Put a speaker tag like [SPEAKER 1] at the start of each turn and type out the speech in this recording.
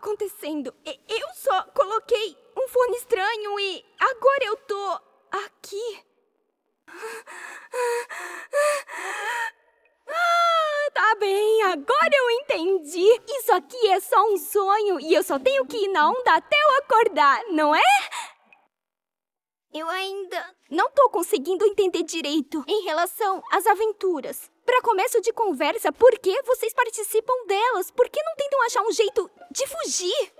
[SPEAKER 1] acontecendo? Eu só coloquei um fone estranho e agora eu tô aqui. Tá bem, agora eu entendi. Isso aqui é só um sonho e eu só tenho que ir na onda até eu acordar, não é? Eu ainda não tô conseguindo entender direito em relação às aventuras. Pra começo de conversa, por que vocês participam delas? Por que não tentam achar um jeito de fugir?